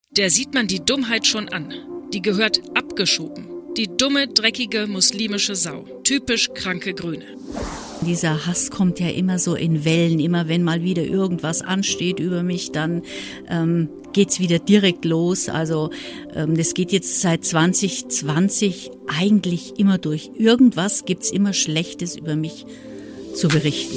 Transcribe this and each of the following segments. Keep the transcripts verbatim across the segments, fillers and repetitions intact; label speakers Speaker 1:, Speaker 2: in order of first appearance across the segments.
Speaker 1: Der sieht man die Dummheit schon an. Die gehört abgeschoben. Die dumme, dreckige muslimische Sau. Typisch kranke Grüne.
Speaker 2: Dieser Hass kommt ja immer so in Wellen. Immer wenn mal wieder irgendwas ansteht über mich, dann ähm, geht's wieder direkt los. Also ähm, das geht jetzt seit zwanzig zwanzig eigentlich immer durch. Irgendwas gibt's immer Schlechtes über mich zu berichten.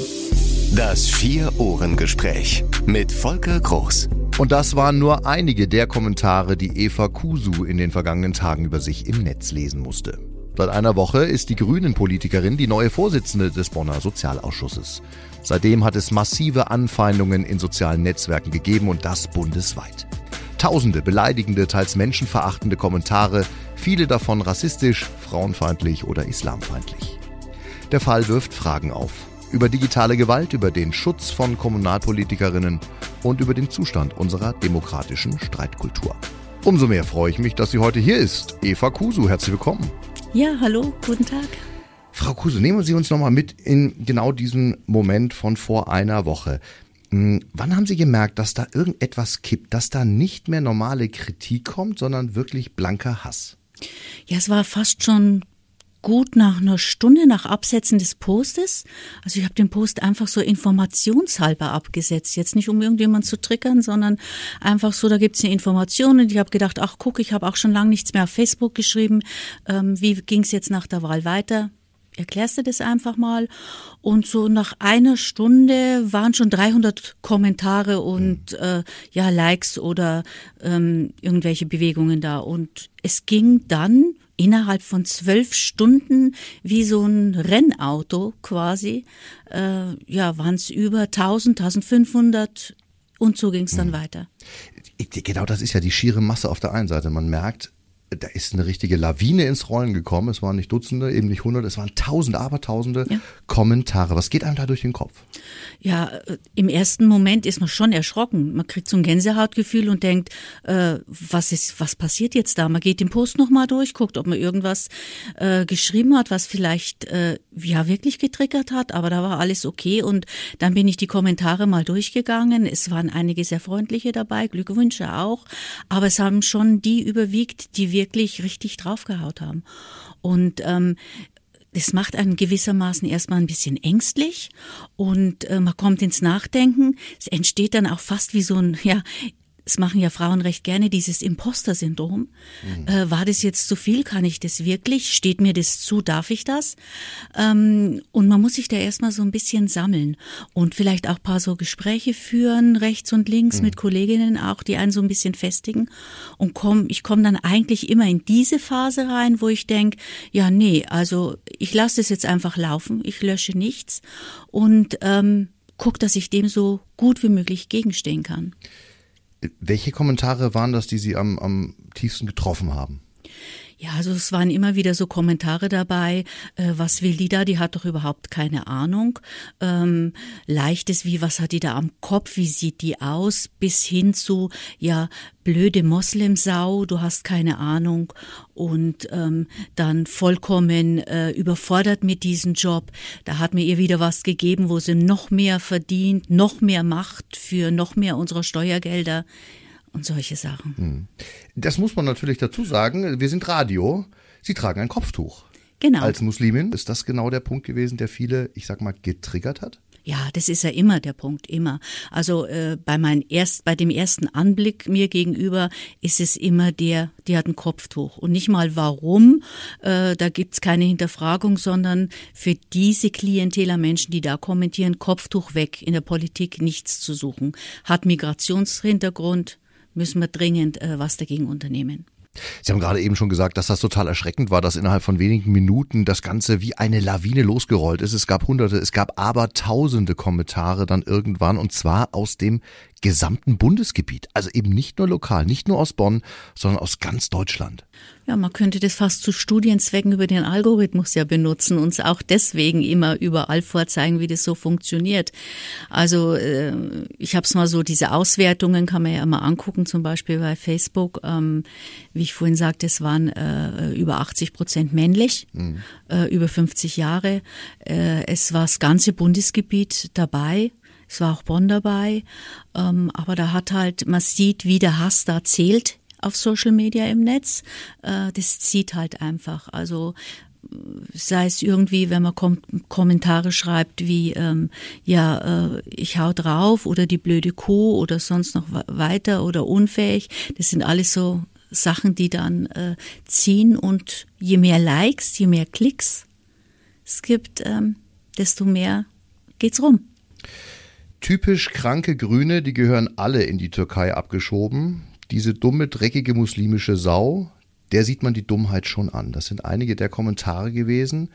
Speaker 3: Das Vier-Ohren-Gespräch mit Volker Groß.
Speaker 4: Und das waren nur einige der Kommentare, die Eva Kusu in den vergangenen Tagen über sich im Netz lesen musste. Seit einer Woche ist die Grünen-Politikerin die neue Vorsitzende des Bonner Sozialausschusses. Seitdem hat es massive Anfeindungen in sozialen Netzwerken gegeben und das bundesweit. Tausende beleidigende, teils menschenverachtende Kommentare, viele davon rassistisch, frauenfeindlich oder islamfeindlich. Der Fall wirft Fragen auf. Über digitale Gewalt, über den Schutz von Kommunalpolitikerinnen und über den Zustand unserer demokratischen Streitkultur. Umso mehr freue ich mich, dass sie heute hier ist. Eva Kusu, herzlich willkommen.
Speaker 2: Ja, hallo, guten Tag.
Speaker 4: Frau Kusu, nehmen Sie uns nochmal mit in genau diesen Moment von vor einer Woche. Wann haben Sie gemerkt, dass da irgendetwas kippt, dass da nicht mehr normale Kritik kommt, sondern wirklich blanker Hass?
Speaker 2: Ja, es war fast schon gut nach einer Stunde nach Absetzen des Postes. Also ich habe den Post einfach so informationshalber abgesetzt. Jetzt nicht, um irgendjemanden zu triggern, sondern einfach so, da gibt's eine Information. Und ich habe gedacht, ach guck, ich habe auch schon lange nichts mehr auf Facebook geschrieben. Ähm, wie ging's jetzt nach der Wahl weiter? Erklärst du das einfach mal? Und so nach einer Stunde waren schon dreihundert Kommentare und äh, ja Likes oder ähm, irgendwelche Bewegungen da. Und es ging dann innerhalb von zwölf Stunden wie so ein Rennauto quasi, äh, ja, waren es über tausend, tausendfünfhundert und so ging es dann hm. weiter.
Speaker 4: Genau, das ist ja die schiere Masse auf der einen Seite. Man merkt, da ist eine richtige Lawine ins Rollen gekommen. Es waren nicht Dutzende, eben nicht Hunderte, es waren Tausende, Abertausende ja. Kommentare. Was geht einem da durch den Kopf?
Speaker 2: Ja, im ersten Moment ist man schon erschrocken. Man kriegt so ein Gänsehautgefühl und denkt, äh, was ist, was passiert jetzt da? Man geht den Post nochmal durch, guckt, ob man irgendwas äh, geschrieben hat, was vielleicht äh, ja wirklich getriggert hat, aber da war alles okay. Und dann bin ich die Kommentare mal durchgegangen. Es waren einige sehr freundliche dabei, Glückwünsche auch, aber es haben schon die überwiegt, die wirklich richtig draufgehaut haben. Und ähm, das macht einen gewissermaßen erstmal ein bisschen ängstlich und äh, man kommt ins Nachdenken. Es entsteht dann auch fast wie so ein, ja, es machen ja Frauen recht gerne, dieses Imposter-Syndrom. Mhm. Äh, war das jetzt zu viel? Kann ich das wirklich? Steht mir das zu? Darf ich das? Ähm, und man muss sich da erstmal so ein bisschen sammeln und vielleicht auch ein paar so Gespräche führen, rechts und links mhm. mit Kolleginnen auch, die einen so ein bisschen festigen. Und komm, ich komme dann eigentlich immer in diese Phase rein, wo ich denke, ja, nee, also ich lasse das jetzt einfach laufen, ich lösche nichts und ähm, guck, dass ich dem so gut wie möglich gegenstehen kann.
Speaker 4: Welche Kommentare waren das, die Sie am, am tiefsten getroffen haben?
Speaker 2: Ja, also es waren immer wieder so Kommentare dabei, äh, was will die da, die hat doch überhaupt keine Ahnung. Ähm, Leichtes wie, was hat die da am Kopf, wie sieht die aus, bis hin zu, ja, blöde Moslemsau, du hast keine Ahnung und ähm, dann vollkommen äh, überfordert mit diesem Job. Da hat mir ihr wieder was gegeben, wo sie noch mehr verdient, noch mehr macht für noch mehr unserer Steuergelder. Und solche Sachen.
Speaker 4: Das muss man natürlich dazu sagen. Wir sind Radio. Sie tragen ein Kopftuch.
Speaker 2: Genau.
Speaker 4: Als Muslimin ist das genau der Punkt gewesen, der viele, ich sag mal, getriggert hat?
Speaker 2: Ja, das ist ja immer der Punkt, immer. Also äh, bei mein erst, bei dem ersten Anblick mir gegenüber ist es immer der, die hat ein Kopftuch. Und nicht mal warum, äh, da gibt's keine Hinterfragung, sondern für diese Klienteler Menschen, die da kommentieren, Kopftuch weg, in der Politik nichts zu suchen. Hat Migrationshintergrund, müssen wir dringend äh, was dagegen unternehmen.
Speaker 4: Sie haben gerade eben schon gesagt, dass das total erschreckend war, dass innerhalb von wenigen Minuten das Ganze wie eine Lawine losgerollt ist. Es gab hunderte, es gab aber tausende Kommentare dann irgendwann und zwar aus dem gesamten Bundesgebiet. Also eben nicht nur lokal, nicht nur aus Bonn, sondern aus ganz Deutschland.
Speaker 2: Ja, man könnte das fast zu Studienzwecken über den Algorithmus ja benutzen und auch deswegen immer überall vorzeigen, wie das so funktioniert. Also äh, ich habe es mal so, diese Auswertungen kann man ja immer angucken, zum Beispiel bei Facebook. Ähm, wie ich vorhin sagte, es waren äh, über achtzig Prozent männlich, mhm. äh, über fünfzig Jahre. Äh, es war das ganze Bundesgebiet dabei. Es war auch Bonn dabei, ähm, aber da hat halt, man sieht, wie der Hass da zählt, auf Social Media im Netz. Äh, das zieht halt einfach. Also sei es irgendwie, wenn man Kom- Kommentare schreibt wie, ähm, ja, äh, ich hau drauf oder die blöde Kuh oder sonst noch weiter oder unfähig. Das sind alles so Sachen, die dann äh, ziehen, und je mehr Likes, je mehr Klicks es gibt, ähm, desto mehr geht's rum.
Speaker 4: Typisch kranke Grüne, die gehören alle in die Türkei abgeschoben. Diese dumme, dreckige muslimische Sau, der sieht man die Dummheit schon an. Das sind einige der Kommentare gewesen.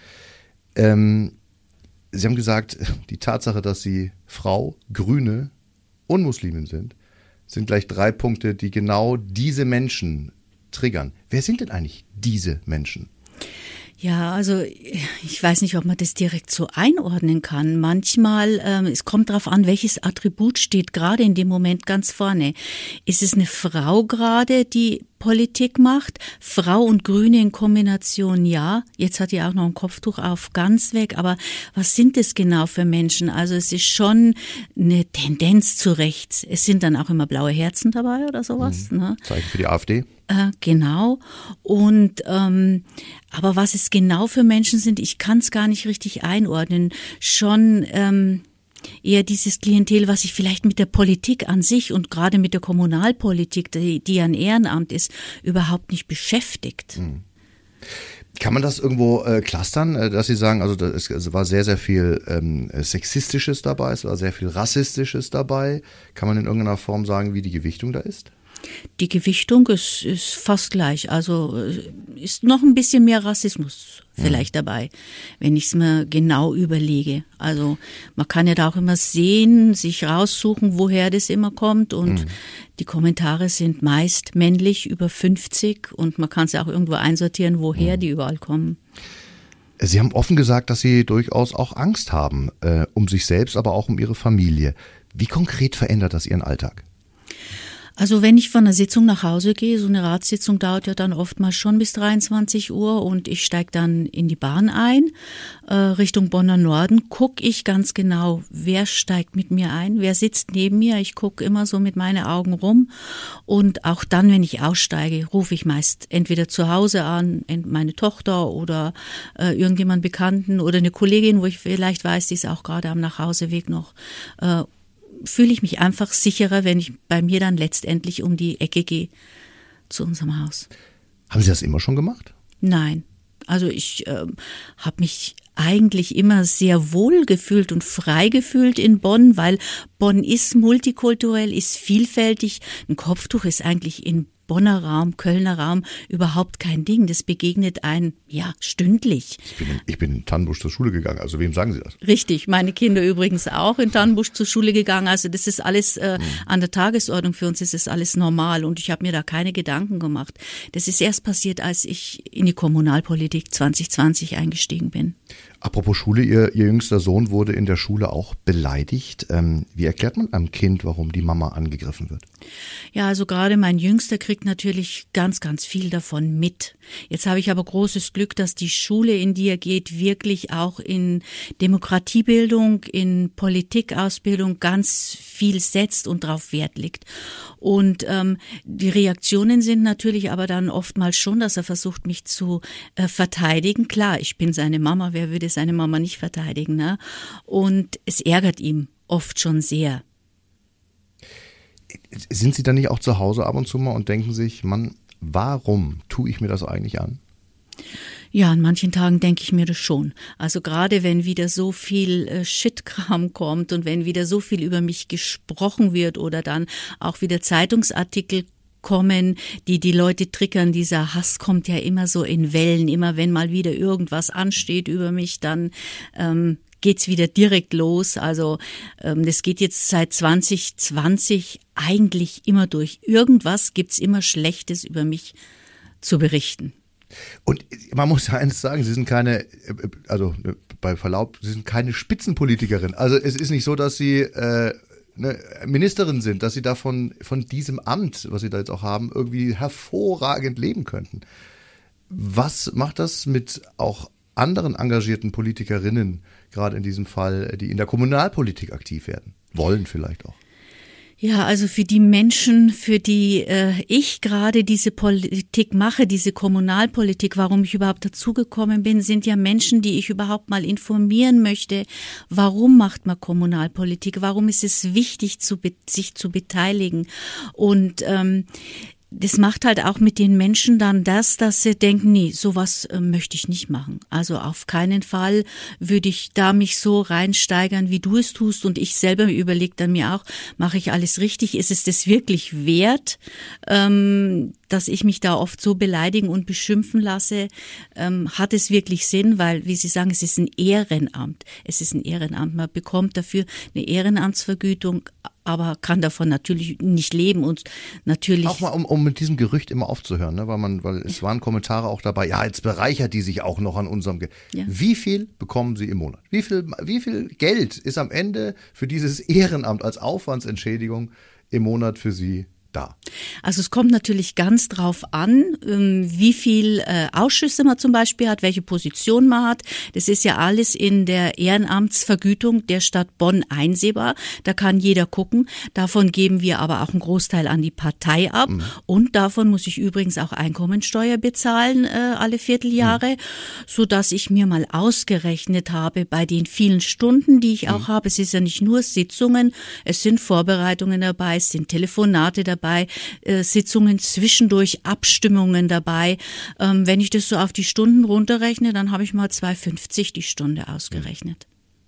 Speaker 4: Ähm, Sie haben gesagt, die Tatsache, dass Sie Frau, Grüne und Muslimin sind, sind gleich drei Punkte, die genau diese Menschen triggern. Wer sind denn eigentlich diese Menschen?
Speaker 2: Ja, also ich weiß nicht, ob man das direkt so einordnen kann. Manchmal, ähm, es kommt darauf an, welches Attribut steht gerade in dem Moment ganz vorne. Ist es eine Frau gerade, die Politik macht? Frau und Grüne in Kombination, ja. Jetzt hat die auch noch ein Kopftuch auf, ganz weg. Aber was sind das genau für Menschen? Also es ist schon eine Tendenz zu rechts. Es sind dann auch immer blaue Herzen dabei oder sowas.
Speaker 4: Mhm.
Speaker 2: Ne?
Speaker 4: Zeichen für die AfD.
Speaker 2: Äh, genau. Und ähm, aber was es genau für Menschen sind, ich kann es gar nicht richtig einordnen. Schon ähm, eher dieses Klientel, was sich vielleicht mit der Politik an sich und gerade mit der Kommunalpolitik, die, die ein Ehrenamt ist, überhaupt nicht beschäftigt.
Speaker 4: Mhm. Kann man das irgendwo äh, clustern, äh, dass Sie sagen, also da, es, es war sehr, sehr viel ähm, Sexistisches dabei, es war sehr viel Rassistisches dabei. Kann man in irgendeiner Form sagen, wie die Gewichtung da ist?
Speaker 2: Die Gewichtung ist, ist fast gleich. Also ist noch ein bisschen mehr Rassismus vielleicht mhm. dabei, wenn ich es mir genau überlege. Also man kann ja da auch immer sehen, sich raussuchen, woher das immer kommt. Und mhm. die Kommentare sind meist männlich, über fünfzig. Und man kann es ja auch irgendwo einsortieren, woher mhm. die überall kommen.
Speaker 4: Sie haben offen gesagt, dass Sie durchaus auch Angst haben, äh, um sich selbst, aber auch um Ihre Familie. Wie konkret verändert das Ihren Alltag?
Speaker 2: Also wenn ich von einer Sitzung nach Hause gehe, so eine Ratssitzung dauert ja dann oftmals schon bis dreiundzwanzig Uhr, und ich steige dann in die Bahn ein, äh, Richtung Bonner Norden, gucke ich ganz genau, wer steigt mit mir ein, wer sitzt neben mir. Ich gucke immer so mit meinen Augen rum, und auch dann, wenn ich aussteige, rufe ich meist entweder zu Hause an, meine Tochter oder äh, irgendjemand Bekannten oder eine Kollegin, wo ich vielleicht weiß, die ist auch gerade am Nachhauseweg noch, äh, fühle ich mich einfach sicherer, wenn ich bei mir dann letztendlich um die Ecke gehe zu unserem Haus.
Speaker 4: Haben Sie das immer schon gemacht?
Speaker 2: Nein. Also ich äh, habe mich eigentlich immer sehr wohl gefühlt und frei gefühlt in Bonn, weil Bonn ist multikulturell, ist vielfältig. Ein Kopftuch ist eigentlich in Bonner Raum, Kölner Raum überhaupt kein Ding. Das begegnet einem, ja, stündlich.
Speaker 4: Ich bin, in, ich bin in Tannenbusch zur Schule gegangen, also wem sagen Sie das?
Speaker 2: Richtig, meine Kinder übrigens auch in Tannenbusch zur Schule gegangen. Also das ist alles äh, mhm. an der Tagesordnung, für uns ist es alles normal, und ich habe mir da keine Gedanken gemacht. Das ist erst passiert, als ich in die Kommunalpolitik zwanzig zwanzig eingestiegen bin.
Speaker 4: Apropos Schule, Ihr, Ihr jüngster Sohn wurde in der Schule auch beleidigt. Ähm, wie erklärt man einem Kind, warum die Mama angegriffen wird?
Speaker 2: Ja, also gerade mein Jüngster kriegt natürlich ganz, ganz viel davon mit. Jetzt habe ich aber großes Glück, dass die Schule, in die er geht, wirklich auch in Demokratiebildung, in Politikausbildung ganz viel setzt und darauf Wert legt. Und ähm, die Reaktionen sind natürlich aber dann oftmals schon, dass er versucht, mich zu äh, verteidigen. Klar, ich bin seine Mama, wer würde seine Mama nicht verteidigen, ne? Und es ärgert ihn oft schon sehr.
Speaker 4: Sind Sie dann nicht auch zu Hause ab und zu mal und denken sich, Mann, warum tue ich mir das eigentlich an?
Speaker 2: Ja, an manchen Tagen denke ich mir das schon. Also gerade wenn wieder so viel äh, Shitkram kommt und wenn wieder so viel über mich gesprochen wird oder dann auch wieder Zeitungsartikel kommen, die die Leute triggern. Dieser Hass kommt ja immer so in Wellen. Immer wenn mal wieder irgendwas ansteht über mich, dann ähm, geht's wieder direkt los. Also ähm, das geht jetzt seit zwanzig zwanzig eigentlich immer durch. Irgendwas gibt's immer Schlechtes über mich zu berichten.
Speaker 4: Und man muss ja eines sagen, Sie sind keine, also bei Verlaub, Sie sind keine Spitzenpolitikerin. Also es ist nicht so, dass Sie äh, eine Ministerin sind, dass Sie davon von diesem Amt, was Sie da jetzt auch haben, irgendwie hervorragend leben könnten. Was macht das mit auch anderen engagierten Politikerinnen, gerade in diesem Fall, die in der Kommunalpolitik aktiv werden? Wollen vielleicht auch?
Speaker 2: Ja, also für die Menschen, für die äh, ich gerade diese Politik mache, diese Kommunalpolitik, warum ich überhaupt dazugekommen bin, sind ja Menschen, die ich überhaupt mal informieren möchte. Warum macht man Kommunalpolitik? Warum ist es wichtig, zu be- sich zu beteiligen? Und ähm, das macht halt auch mit den Menschen dann das, dass sie denken, nee, sowas äh, möchte ich nicht machen. Also auf keinen Fall würde ich da mich so reinsteigern, wie du es tust. Und ich selber überlege dann mir auch, mache ich alles richtig? Ist es das wirklich wert, ähm, dass ich mich da oft so beleidigen und beschimpfen lasse? Ähm, hat es wirklich Sinn? Weil, wie Sie sagen, es ist ein Ehrenamt. Es ist ein Ehrenamt. Man bekommt dafür eine Ehrenamtsvergütung, aber kann davon natürlich nicht leben und natürlich.
Speaker 4: Auch mal, um, um mit diesem Gerücht immer aufzuhören, ne? weil man, weil es waren Kommentare auch dabei, ja, jetzt bereichert die sich auch noch an unserem Geld. Ja. Wie viel bekommen Sie im Monat? Wie viel, wie viel Geld ist am Ende für dieses Ehrenamt als Aufwandsentschädigung im Monat für Sie da?
Speaker 2: Also es kommt natürlich ganz drauf an, wie viel Ausschüsse man zum Beispiel hat, welche Position man hat. Das ist ja alles in der Ehrenamtsvergütung der Stadt Bonn einsehbar. Da kann jeder gucken. Davon geben wir aber auch einen Großteil an die Partei ab. Mhm. Und davon muss ich übrigens auch Einkommensteuer bezahlen alle Vierteljahre, mhm. sodass ich mir mal ausgerechnet habe, bei den vielen Stunden, die ich auch mhm. habe, es ist ja nicht nur Sitzungen, es sind Vorbereitungen dabei, es sind Telefonate dabei, dabei, äh, Sitzungen zwischendurch, Abstimmungen dabei. Ähm, wenn ich das so auf die Stunden runterrechne, dann habe ich mal zwei fünfzig die Stunde ausgerechnet.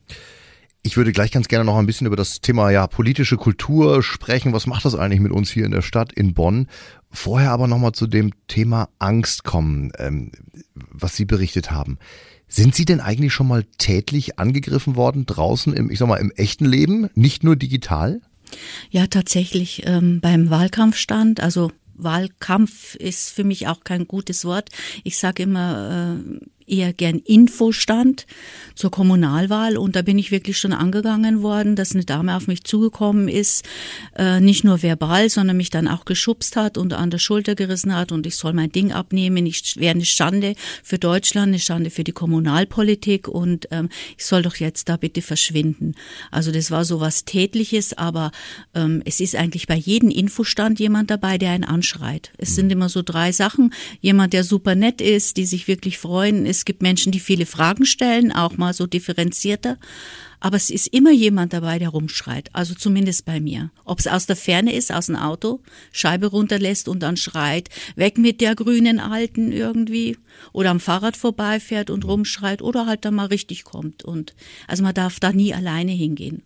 Speaker 4: Ich würde gleich ganz gerne noch ein bisschen über das Thema ja politische Kultur sprechen. Was macht das eigentlich mit uns hier in der Stadt in Bonn? Vorher aber nochmal zu dem Thema Angst kommen, ähm, was Sie berichtet haben. Sind Sie denn eigentlich schon mal tätlich angegriffen worden draußen im, ich sag mal, im echten Leben, nicht nur digital?
Speaker 2: Ja, tatsächlich ähm, beim Wahlkampfstand, also Wahlkampf ist für mich auch kein gutes Wort. Ich sage immer äh, eher gern Infostand zur Kommunalwahl und da bin ich wirklich schon angegangen worden, dass eine Dame auf mich zugekommen ist, äh, nicht nur verbal, sondern mich dann auch geschubst hat und an der Schulter gerissen hat und ich soll mein Ding abnehmen. Ich wäre eine Schande für Deutschland, eine Schande für die Kommunalpolitik und ähm, ich soll doch jetzt da bitte verschwinden. Also das war so was Tätliches, aber ähm, es ist eigentlich bei jedem Infostand jemand dabei, der einen anschreit. Es sind immer so drei Sachen. Jemand, der super nett ist, die sich wirklich freuen. Es gibt Menschen, die viele Fragen stellen, auch mal so differenzierter. Aber es ist immer jemand dabei, der rumschreit. Also zumindest bei mir. Ob es aus der Ferne ist, aus dem Auto, Scheibe runterlässt und dann schreit, weg mit der grünen Alten irgendwie. Oder am Fahrrad vorbeifährt und rumschreit. Oder halt dann mal richtig kommt. Und also man darf da nie alleine hingehen.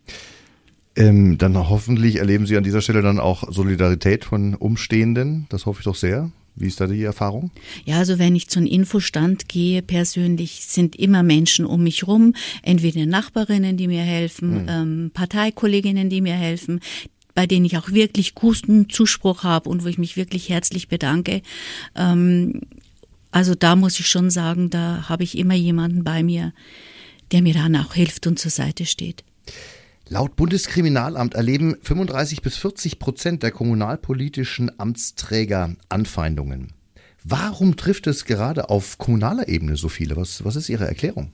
Speaker 4: Ähm, dann hoffentlich erleben Sie an dieser Stelle dann auch Solidarität von Umstehenden. Das hoffe ich doch sehr. Wie ist da die Erfahrung?
Speaker 2: Ja, also wenn ich zu einem Infostand gehe, persönlich sind immer Menschen um mich rum, entweder Nachbarinnen, die mir helfen, mhm. ähm, Parteikolleginnen, die mir helfen, bei denen ich auch wirklich guten Zuspruch habe und wo ich mich wirklich herzlich bedanke. Ähm, also da muss ich schon sagen, da habe ich immer jemanden bei mir, der mir dann auch hilft und zur Seite steht.
Speaker 4: Laut Bundeskriminalamt erleben fünfunddreißig bis vierzig Prozent der kommunalpolitischen Amtsträger Anfeindungen. Warum trifft es gerade auf kommunaler Ebene so viele? Was, was ist Ihre Erklärung?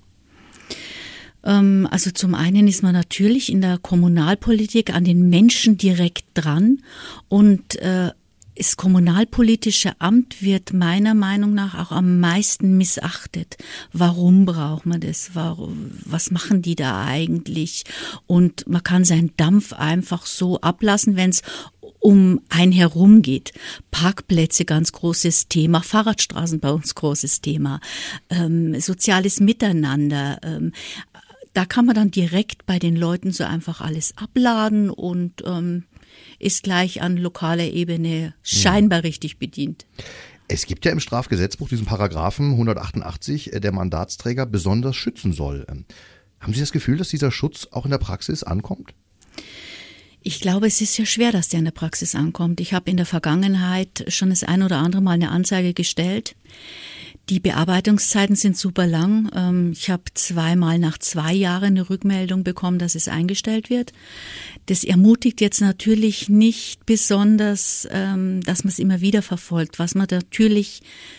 Speaker 2: Ähm, also zum einen ist man natürlich in der Kommunalpolitik an den Menschen direkt dran und äh, das kommunalpolitische Amt wird meiner Meinung nach auch am meisten missachtet. Warum braucht man das? Warum, was machen die da eigentlich? Und man kann seinen Dampf einfach so ablassen, wenn es um ein herum geht. Parkplätze, ganz großes Thema. Fahrradstraßen bei uns, großes Thema. Ähm, soziales Miteinander. Ähm, da kann man dann direkt bei den Leuten so einfach alles abladen und ähm, ist gleich an lokaler Ebene scheinbar mhm. richtig bedient.
Speaker 4: Es gibt ja im Strafgesetzbuch diesen Paragraphen hundertachtundachtzig, der Mandatsträger besonders schützen soll. Haben Sie das Gefühl, dass dieser Schutz auch in der Praxis ankommt?
Speaker 2: Ich glaube, es ist ja schwer, dass der in der Praxis ankommt. Ich habe in der Vergangenheit schon das ein oder andere Mal eine Anzeige gestellt. Die Bearbeitungszeiten sind super lang. Ich habe zweimal nach zwei Jahren eine Rückmeldung bekommen, dass es eingestellt wird. Das ermutigt jetzt natürlich nicht besonders, dass man es immer wieder verfolgt. Was man natürlich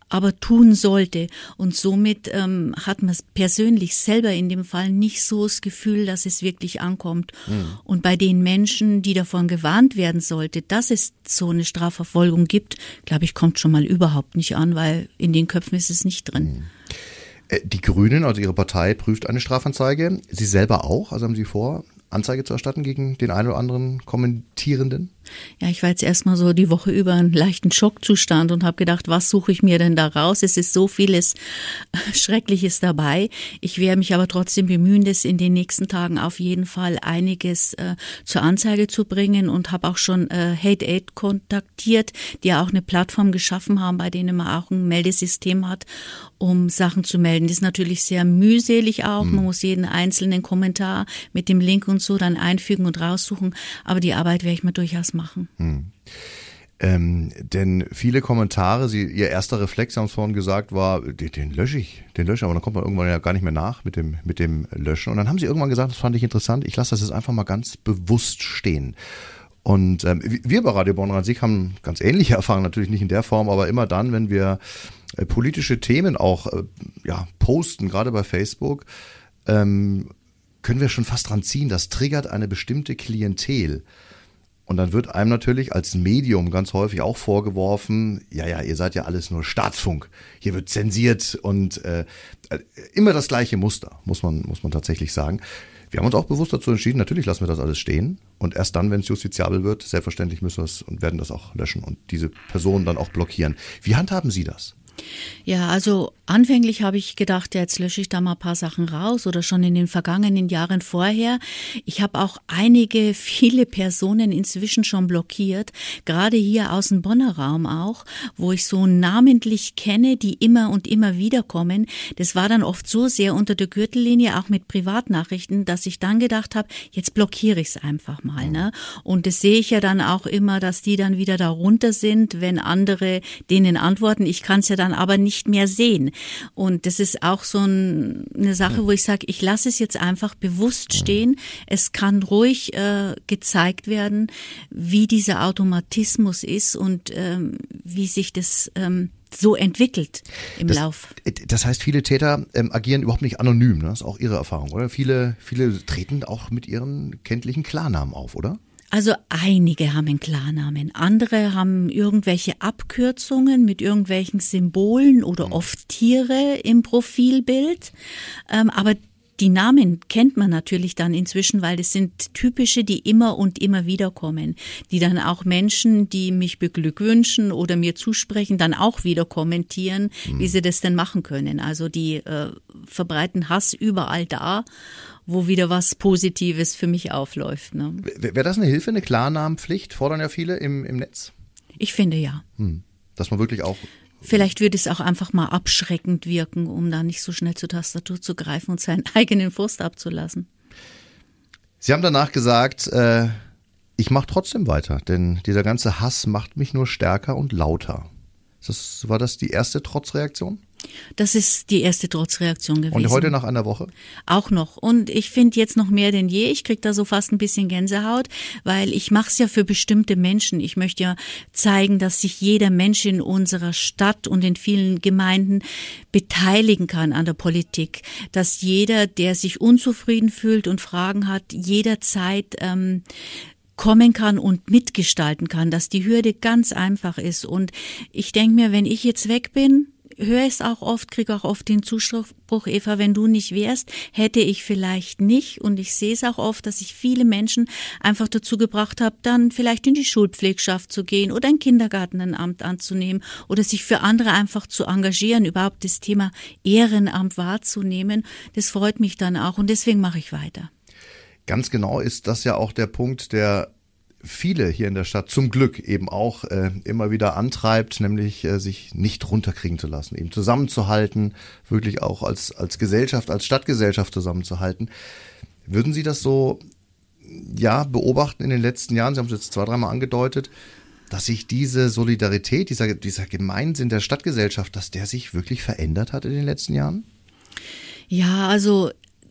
Speaker 2: aber tun sollte. Und somit ähm, hat man persönlich selber in dem Fall nicht so das Gefühl, dass es wirklich ankommt. Mhm. Und bei den Menschen, die davon gewarnt werden sollte, dass es so eine Strafverfolgung gibt, glaube ich, kommt schon mal überhaupt nicht an, weil in den Köpfen ist es nicht drin. Mhm.
Speaker 4: Die Grünen, also Ihre Partei, prüft eine Strafanzeige. Sie selber auch? Also haben Sie vor, Anzeige zu erstatten gegen den einen oder anderen Kommentierenden?
Speaker 2: Ja, ich war jetzt erstmal so die Woche über einen leichten Schockzustand und habe gedacht, was suche ich mir denn da raus? Es ist so vieles Schreckliches dabei. Ich werde mich aber trotzdem bemühen, das in den nächsten Tagen auf jeden Fall einiges äh, zur Anzeige zu bringen und habe auch schon äh, Hate Aid kontaktiert, die ja auch eine Plattform geschaffen haben, bei denen man auch ein Meldesystem hat, um Sachen zu melden. Das ist natürlich sehr mühselig auch. Mhm. Man muss jeden einzelnen Kommentar mit dem Link und so dann einfügen und raussuchen. Aber die Arbeit werde ich mir durchaus machen.
Speaker 4: Hm. Ähm, denn viele Kommentare, Sie, Ihr erster Reflex, Sie haben es vorhin gesagt, war, den, den lösche ich, den lösche ich, aber dann kommt man irgendwann ja gar nicht mehr nach mit dem, mit dem Löschen. Und dann haben Sie irgendwann gesagt, das fand ich interessant, ich lasse das jetzt einfach mal ganz bewusst stehen. Und ähm, wir bei Radio Bonn an sich haben ganz ähnliche Erfahrungen, natürlich nicht in der Form, aber immer dann, wenn wir äh, politische Themen auch äh, ja, posten, gerade bei Facebook, ähm, können wir schon fast dran ziehen, das triggert eine bestimmte Klientel. Und dann wird einem natürlich als Medium ganz häufig auch vorgeworfen, ja, ja, ihr seid ja alles nur Staatsfunk, hier wird zensiert und äh, immer das gleiche Muster, muss man, muss man tatsächlich sagen. Wir haben uns auch bewusst dazu entschieden, natürlich lassen wir das alles stehen und erst dann, wenn es justiziabel wird, selbstverständlich müssen wir es und werden das auch löschen und diese Personen dann auch blockieren. Wie handhaben Sie das?
Speaker 2: Ja, also anfänglich habe ich gedacht, ja, jetzt lösche ich da mal ein paar Sachen raus oder schon in den vergangenen Jahren vorher. Ich habe auch einige, viele Personen inzwischen schon blockiert, gerade hier aus dem Bonner Raum auch, wo ich so namentlich kenne, die immer und immer wieder kommen. Das war dann oft so sehr unter der Gürtellinie, auch mit Privatnachrichten, dass ich dann gedacht habe, jetzt blockiere ich es einfach mal. Ne? Und das sehe ich ja dann auch immer, dass die dann wieder darunter sind, wenn andere denen antworten. Ich kann es ja dann aber nicht mehr sehen. Und das ist auch so ein, eine Sache, wo ich sage, ich lasse es jetzt einfach bewusst stehen. Es kann ruhig äh, gezeigt werden, wie dieser Automatismus ist und ähm, wie sich das ähm, so entwickelt im
Speaker 4: das,
Speaker 2: Lauf.
Speaker 4: Das heißt, viele Täter ähm, agieren überhaupt nicht anonym, ne? Das ist auch Ihre Erfahrung, oder? Viele, viele treten auch mit ihren kenntlichen Klarnamen auf, oder?
Speaker 2: Also einige haben einen Klarnamen, andere haben irgendwelche Abkürzungen mit irgendwelchen Symbolen oder oft Tiere im Profilbild, ähm, aber die Namen kennt man natürlich dann inzwischen, weil das sind typische, die immer und immer wieder kommen, die dann auch Menschen, die mich beglückwünschen oder mir zusprechen, dann auch wieder kommentieren, mhm. wie sie das denn machen können. Also die äh, verbreiten Hass überall da, wo wieder was Positives für mich aufläuft. Ne?
Speaker 4: Wäre das eine Hilfe, eine Klarnamenpflicht? Fordern ja viele im, im Netz.
Speaker 2: Ich finde ja.
Speaker 4: Hm. Dass man wirklich auch...
Speaker 2: Vielleicht würde es auch einfach mal abschreckend wirken, um da nicht so schnell zur Tastatur zu greifen und seinen eigenen Frust abzulassen.
Speaker 4: Sie haben danach gesagt, äh, ich mache trotzdem weiter, denn dieser ganze Hass macht mich nur stärker und lauter. Das, war das die erste Trotzreaktion?
Speaker 2: Das ist die erste Trotzreaktion gewesen.
Speaker 4: Und heute nach einer Woche?
Speaker 2: Auch noch. Und ich finde jetzt noch mehr denn je, ich kriege da so fast ein bisschen Gänsehaut, weil ich mache es ja für bestimmte Menschen. Ich möchte ja zeigen, dass sich jeder Mensch in unserer Stadt und in vielen Gemeinden beteiligen kann an der Politik. Dass jeder, der sich unzufrieden fühlt und Fragen hat, jederzeit ähm, kommen kann und mitgestalten kann, dass die Hürde ganz einfach ist. Und ich denke mir, wenn ich jetzt weg bin, höre es auch oft, kriege auch oft den Zuspruch, Eva, wenn du nicht wärst, hätte ich vielleicht nicht. Und ich sehe es auch oft, dass ich viele Menschen einfach dazu gebracht habe, dann vielleicht in die Schulpflegschaft zu gehen oder ein Kindergartenamt anzunehmen oder sich für andere einfach zu engagieren, überhaupt das Thema Ehrenamt wahrzunehmen. Das freut mich dann auch und deswegen mache ich weiter.
Speaker 4: Ganz genau ist das ja auch der Punkt, der viele hier in der Stadt zum Glück eben auch äh, immer wieder antreibt, nämlich äh, sich nicht runterkriegen zu lassen, eben zusammenzuhalten, wirklich auch als, als Gesellschaft, als Stadtgesellschaft zusammenzuhalten. Würden Sie das so ja beobachten in den letzten Jahren? Sie haben es jetzt zwei, dreimal angedeutet, dass sich diese Solidarität, dieser, dieser Gemeinsinn der Stadtgesellschaft, dass der sich wirklich verändert hat in den letzten Jahren?
Speaker 2: Ja, also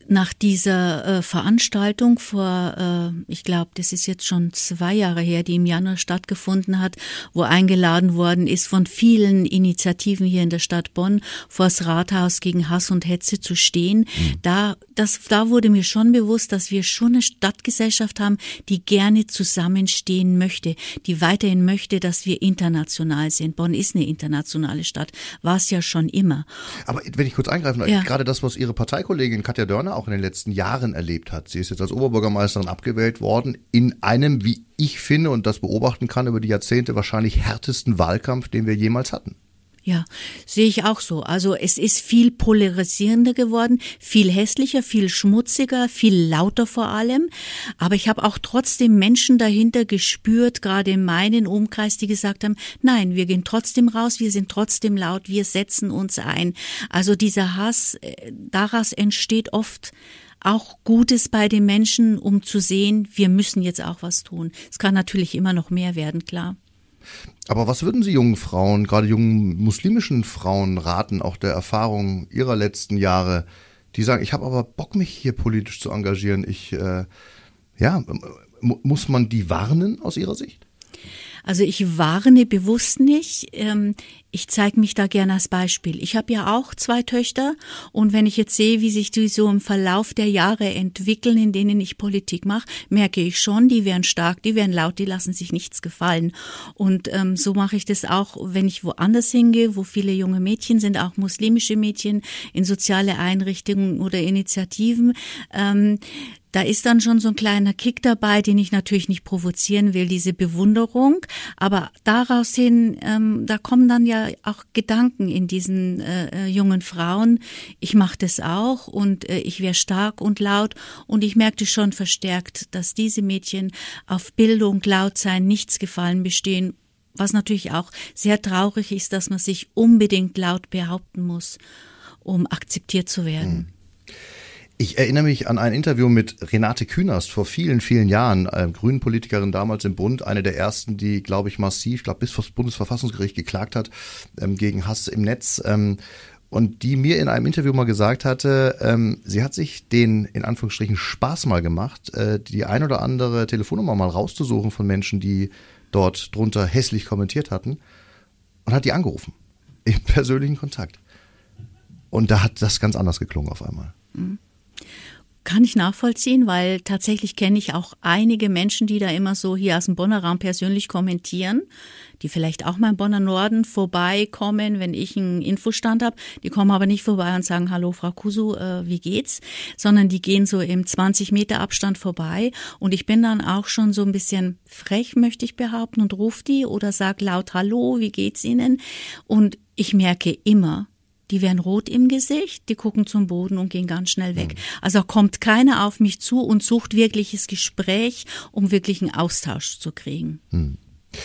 Speaker 2: Nach dieser äh, Veranstaltung vor, äh, ich glaube, das ist jetzt schon zwei Jahre her, die im Januar stattgefunden hat, wo eingeladen worden ist, von vielen Initiativen hier in der Stadt Bonn vors Rathaus gegen Hass und Hetze zu stehen, mhm. da, das, da wurde mir schon bewusst, dass wir schon eine Stadtgesellschaft haben, die gerne zusammenstehen möchte, die weiterhin möchte, dass wir international sind. Bonn ist eine internationale Stadt, war es ja schon immer.
Speaker 4: Aber wenn ich kurz eingreifen darf,
Speaker 2: ja.
Speaker 4: gerade das, was Ihre Parteikollegin Katja Dörner auch in den letzten Jahren erlebt hat. Sie ist jetzt als Oberbürgermeisterin abgewählt worden in einem, wie ich finde und das beobachten kann, über die Jahrzehnte wahrscheinlich härtesten Wahlkampf, den wir jemals hatten.
Speaker 2: Ja, sehe ich auch so. Also es ist viel polarisierender geworden, viel hässlicher, viel schmutziger, viel lauter vor allem. Aber ich habe auch trotzdem Menschen dahinter gespürt, gerade in meinem Umkreis, die gesagt haben, nein, wir gehen trotzdem raus, wir sind trotzdem laut, wir setzen uns ein. Also dieser Hass, daraus entsteht oft auch Gutes bei den Menschen, um zu sehen, wir müssen jetzt auch was tun. Es kann natürlich immer noch mehr werden, klar.
Speaker 4: Aber was würden Sie jungen Frauen, gerade jungen muslimischen Frauen raten, auch der Erfahrung Ihrer letzten Jahre, die sagen, ich habe aber Bock, mich hier politisch zu engagieren. Ich, äh, ja, m- muss man die warnen aus Ihrer Sicht?
Speaker 2: Also ich warne bewusst nicht. Ich zeige mich da gerne als Beispiel. Ich habe ja auch zwei Töchter und wenn ich jetzt sehe, wie sich die so im Verlauf der Jahre entwickeln, in denen ich Politik mache, merke ich schon, die werden stark, die werden laut, die lassen sich nichts gefallen. Und ähm, so mache ich das auch, wenn ich woanders hingehe, wo viele junge Mädchen sind, auch muslimische Mädchen in soziale Einrichtungen oder Initiativen. Ähm, Da ist dann schon so ein kleiner Kick dabei, den ich natürlich nicht provozieren will, diese Bewunderung. Aber daraus hin, ähm, da kommen dann ja auch Gedanken in diesen äh, jungen Frauen. Ich mache das auch und äh, ich wäre stark und laut. Und ich merkte schon verstärkt, dass diese Mädchen auf Bildung, laut sein, nichts gefallen bestehen. Was natürlich auch sehr traurig ist, dass man sich unbedingt laut behaupten muss, um akzeptiert zu werden. Hm.
Speaker 4: Ich erinnere mich an ein Interview mit Renate Künast vor vielen, vielen Jahren, äh, Grünen-Politikerin damals im Bund, eine der ersten, die, glaube ich, massiv, glaube bis vor das Bundesverfassungsgericht geklagt hat ähm, gegen Hass im Netz ähm, und die mir in einem Interview mal gesagt hatte, ähm, sie hat sich den, in Anführungsstrichen, Spaß mal gemacht, äh, die ein oder andere Telefonnummer mal rauszusuchen von Menschen, die dort drunter hässlich kommentiert hatten und hat die angerufen, im persönlichen Kontakt. Und da hat das ganz anders geklungen auf einmal.
Speaker 2: Mhm. Kann ich nachvollziehen, weil tatsächlich kenne ich auch einige Menschen, die da immer so hier aus dem Bonner Raum persönlich kommentieren, die vielleicht auch mal im Bonner Norden vorbeikommen, wenn ich einen Infostand habe. Die kommen aber nicht vorbei und sagen, hallo Frau Kusu, äh, wie geht's? Sondern die gehen so im zwanzig Meter Abstand vorbei und ich bin dann auch schon so ein bisschen frech, möchte ich behaupten, und rufe die oder sag laut, hallo, wie geht's Ihnen? Und ich merke immer, die werden rot im Gesicht, die gucken zum Boden und gehen ganz schnell weg. Also kommt keiner auf mich zu und sucht wirkliches Gespräch, um wirklich einen Austausch zu kriegen.
Speaker 4: Hm.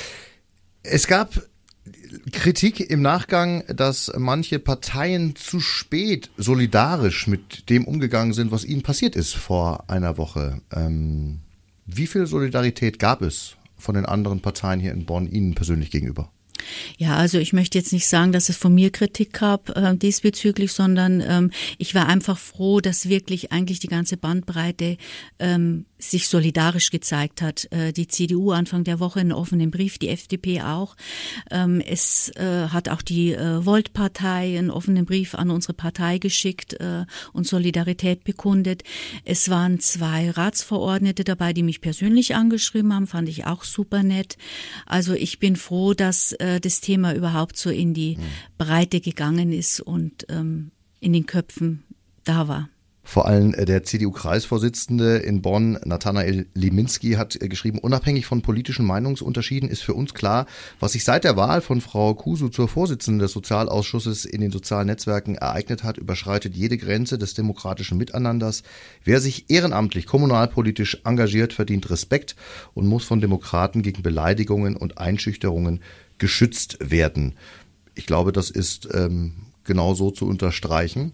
Speaker 4: Es gab Kritik im Nachgang, dass manche Parteien zu spät solidarisch mit dem umgegangen sind, was ihnen passiert ist vor einer Woche. Ähm, wie viel Solidarität gab es von den anderen Parteien hier in Bonn Ihnen persönlich gegenüber?
Speaker 2: Ja, also ich möchte jetzt nicht sagen, dass es von mir Kritik gab äh, diesbezüglich, sondern ähm, ich war einfach froh, dass wirklich eigentlich die ganze Bandbreite ähm, sich solidarisch gezeigt hat. Äh, die C D U Anfang der Woche einen offenen Brief, die F D P auch. Ähm, es äh, hat auch die äh, Volt-Partei einen offenen Brief an unsere Partei geschickt äh, und Solidarität bekundet. Es waren zwei Ratsverordnete dabei, die mich persönlich angeschrieben haben, fand ich auch super nett. Also ich bin froh, dass äh, das Thema überhaupt so in die Breite gegangen ist und ähm, in den Köpfen da war.
Speaker 4: Vor allem der C D U-Kreisvorsitzende in Bonn, Nathanael Liminski, hat geschrieben, unabhängig von politischen Meinungsunterschieden ist für uns klar, was sich seit der Wahl von Frau Kusu zur Vorsitzenden des Sozialausschusses in den sozialen Netzwerken ereignet hat, überschreitet jede Grenze des demokratischen Miteinanders. Wer sich ehrenamtlich kommunalpolitisch engagiert, verdient Respekt und muss von Demokraten gegen Beleidigungen und Einschüchterungen geschützt werden. Ich glaube, das ist ähm, genau so zu unterstreichen.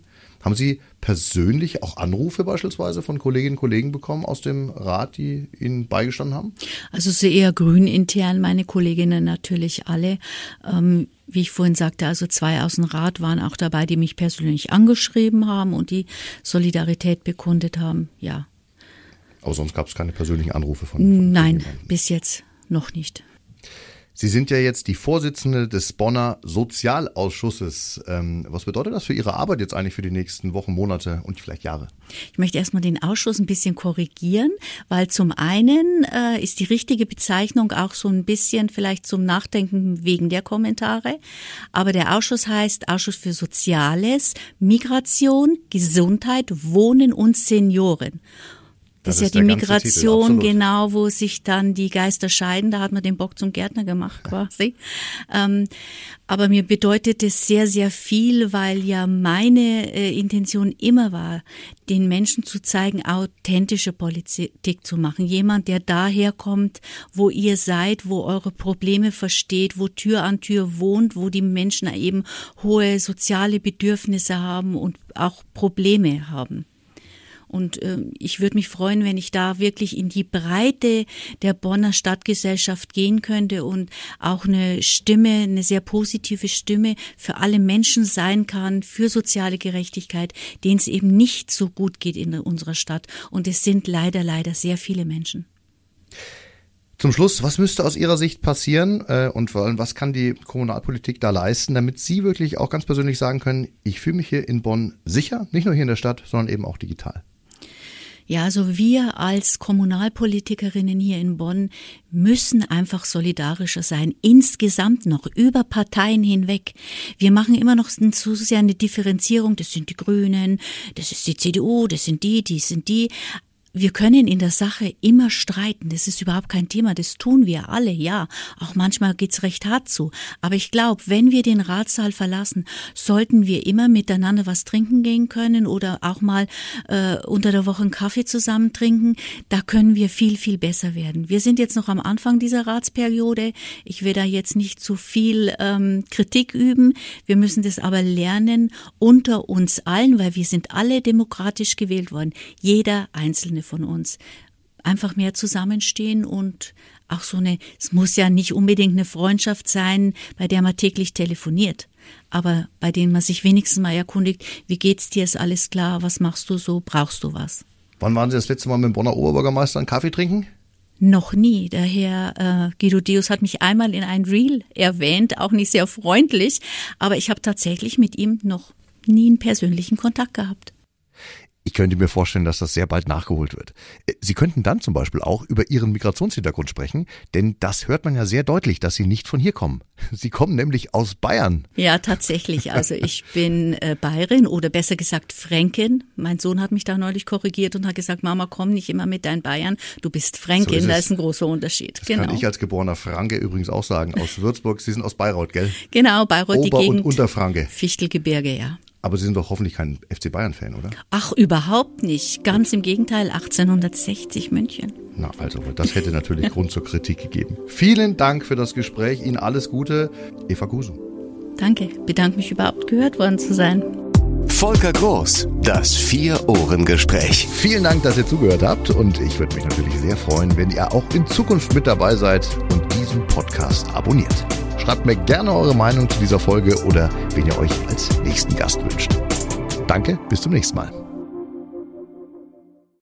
Speaker 4: Haben Sie persönlich auch Anrufe beispielsweise von Kolleginnen und Kollegen bekommen aus dem Rat, die Ihnen beigestanden haben?
Speaker 2: Also so eher grünintern, meine Kolleginnen natürlich alle. Ähm, wie ich vorhin sagte, also zwei aus dem Rat waren auch dabei, die mich persönlich angeschrieben haben und die Solidarität bekundet haben, ja.
Speaker 4: Aber sonst gab es keine persönlichen Anrufe von, von
Speaker 2: Nein, bis jetzt noch nicht.
Speaker 4: Sie sind ja jetzt die Vorsitzende des Bonner Sozialausschusses. Ähm, was bedeutet das für Ihre Arbeit jetzt eigentlich für die nächsten Wochen, Monate und vielleicht Jahre?
Speaker 2: Ich möchte erstmal den Ausschuss ein bisschen korrigieren, weil zum einen äh, ist die richtige Bezeichnung auch so ein bisschen vielleicht zum Nachdenken wegen der Kommentare. Aber der Ausschuss heißt Ausschuss für Soziales, Migration, Gesundheit, Wohnen und Senioren. Das, das ist ja die Migration, Titel, genau, wo sich dann die Geister scheiden. Da hat man den Bock zum Gärtner gemacht quasi. ähm, aber mir bedeutet es sehr, sehr viel, weil ja meine äh, Intention immer war, den Menschen zu zeigen, authentische Politik zu machen. Jemand, der daherkommt, wo ihr seid, wo eure Probleme versteht, wo Tür an Tür wohnt, wo die Menschen eben hohe soziale Bedürfnisse haben und auch Probleme haben. Und äh, ich würde mich freuen, wenn ich da wirklich in die Breite der Bonner Stadtgesellschaft gehen könnte und auch eine Stimme, eine sehr positive Stimme für alle Menschen sein kann, für soziale Gerechtigkeit, denen es eben nicht so gut geht in unserer Stadt. Und es sind leider, leider sehr viele Menschen.
Speaker 4: Zum Schluss, was müsste aus Ihrer Sicht passieren äh, und vor allem, was kann die Kommunalpolitik da leisten, damit Sie wirklich auch ganz persönlich sagen können, ich fühle mich hier in Bonn sicher, nicht nur hier in der Stadt, sondern eben auch digital?
Speaker 2: Ja, also wir als Kommunalpolitikerinnen hier in Bonn müssen einfach solidarischer sein, insgesamt noch, über Parteien hinweg. Wir machen immer noch zu sehr eine Differenzierung, das sind die Grünen, das ist die C D U, das sind die, die sind die. Wir können in der Sache immer streiten, das ist überhaupt kein Thema, das tun wir alle, ja. Auch manchmal geht's recht hart zu. Aber ich glaube, wenn wir den Ratssaal verlassen, sollten wir immer miteinander was trinken gehen können oder auch mal äh, unter der Woche einen Kaffee zusammen trinken. Da können wir viel, viel besser werden. Wir sind jetzt noch am Anfang dieser Ratsperiode. Ich will da jetzt nicht zu viel ähm, Kritik üben. Wir müssen das aber lernen unter uns allen, weil wir sind alle demokratisch gewählt worden. Jeder Einzelne von uns. Einfach mehr zusammenstehen und auch so eine, es muss ja nicht unbedingt eine Freundschaft sein, bei der man täglich telefoniert, aber bei denen man sich wenigstens mal erkundigt, wie geht's dir, ist alles klar, was machst du so, brauchst du was?
Speaker 4: Wann waren Sie das letzte Mal mit dem Bonner Oberbürgermeister einen Kaffee trinken?
Speaker 2: Noch nie. Der Herr äh, Guido Deus hat mich einmal in ein Reel erwähnt, auch nicht sehr freundlich, aber ich habe tatsächlich mit ihm noch nie einen persönlichen Kontakt gehabt.
Speaker 4: Ich könnte mir vorstellen, dass das sehr bald nachgeholt wird. Sie könnten dann zum Beispiel auch über Ihren Migrationshintergrund sprechen, denn das hört man ja sehr deutlich, dass Sie nicht von hier kommen. Sie kommen nämlich aus Bayern.
Speaker 2: Ja, tatsächlich. Also ich bin äh, Bayerin oder besser gesagt Fränkin. Mein Sohn hat mich da neulich korrigiert und hat gesagt, Mama, komm nicht immer mit deinen Bayern, du bist Fränkin, so ist da ist ein großer Unterschied.
Speaker 4: Das
Speaker 2: genau.
Speaker 4: kann ich als geborener Franke übrigens auch sagen, aus Würzburg. Sie sind aus Bayreuth, gell?
Speaker 2: Genau, Bayreuth,
Speaker 4: Ober-
Speaker 2: die Gegend.
Speaker 4: und Unterfranke.
Speaker 2: Fichtelgebirge, ja.
Speaker 4: Aber Sie sind doch hoffentlich kein F C Bayern-Fan, oder?
Speaker 2: Ach, überhaupt nicht. Ganz im Gegenteil, achtzehnhundertsechzig München.
Speaker 4: Na, also, das hätte natürlich Grund zur Kritik gegeben. Vielen Dank für das Gespräch. Ihnen alles Gute. Eva Kusu.
Speaker 2: Danke. Bedanke mich, überhaupt gehört worden zu sein.
Speaker 3: Volker Groß, das Vier-Ohren-Gespräch.
Speaker 4: Vielen Dank, dass ihr zugehört habt. Und ich würde mich natürlich sehr freuen, wenn ihr auch in Zukunft mit dabei seid und diesen Podcast abonniert. Schreibt mir gerne eure Meinung zu dieser Folge oder wen ihr euch als nächsten Gast wünscht. Danke, bis zum nächsten Mal.